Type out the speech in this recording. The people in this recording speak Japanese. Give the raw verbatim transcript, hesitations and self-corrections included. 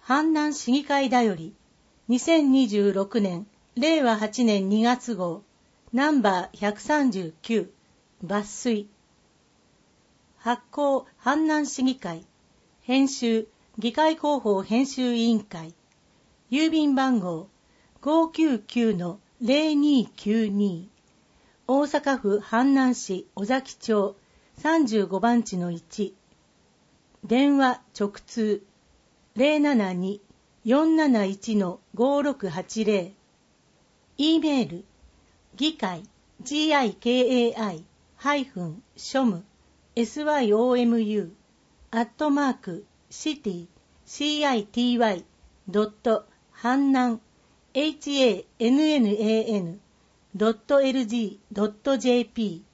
阪南市議会だよりにせんにじゅうろくねんれいわはちねんにがつ号ナンバーひゃくさんじゅうきゅう抜粋。発行阪南市議会編集議会広報編集委員会郵便番号 ごーきゅうきゅうのぜろにーきゅうに 大阪府阪南市尾崎町さんじゅうごばんちのいち電話直通 ゼロななに よんなないち ごろくはちゼロ E メール議会 ギカイ ハイフン ショム ショム アットマークシティ シティ ドット 阪南 ハンナン ドット エルジー ドット ジェーピー